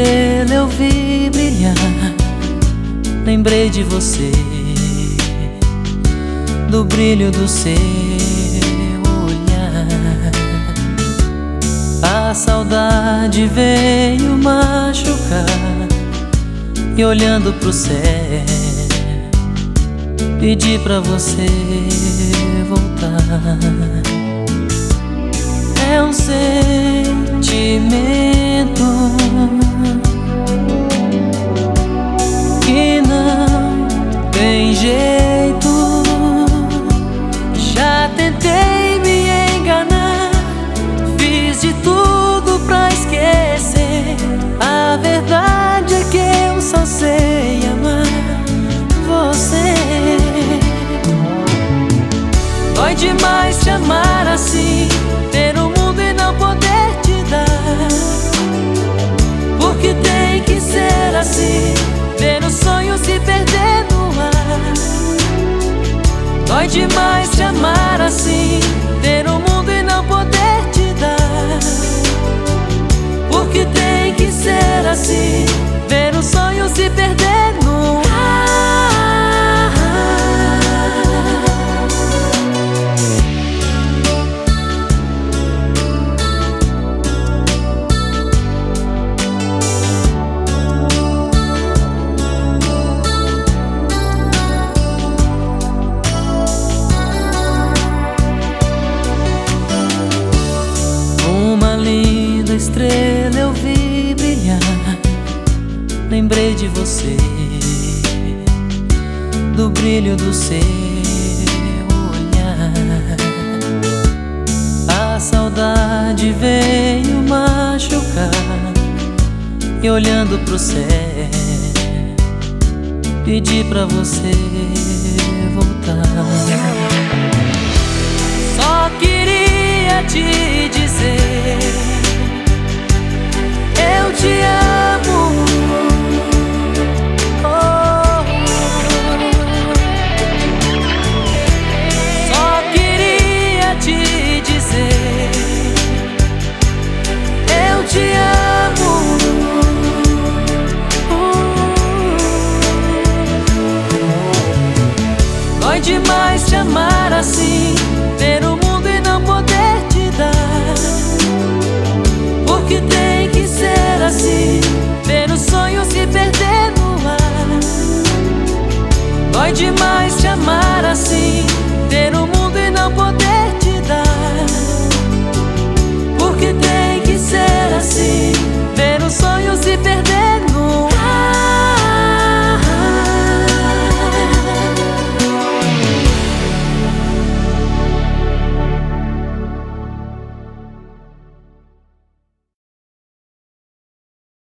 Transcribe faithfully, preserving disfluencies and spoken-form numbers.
estrela eu vi brilhar, lembrei de você, do brilho do seu olhar. A saudade veio machucar, e olhando pro céu pedi pra você voltar. É um sentimento que não tem jeito. Já tentei me enganar, fiz de tudo pra esquecer. A verdade é que eu só sei amar você. Dói demais te amar assim, ter o mundo e não poder te dar. Porque tem que ser assim, ver o sonho se perder no ar. Dói demais te amar assim, ter o mundo e não poder te dar. Porque tem que ser assim, ver o sonho se perder no ar. Estrela eu vi brilhar, lembrei de você, do brilho do seu olhar. A saudade veio machucar, e olhando pro céu pedi pra você voltar. Só queria te dizer eu te amo. Oh, só queria te dizer eu te amo. Dói demais te amar assim, ter o mundo e não poder te dar. Porque tem que ser assim, ver o sonho se perder no ar. Dói demais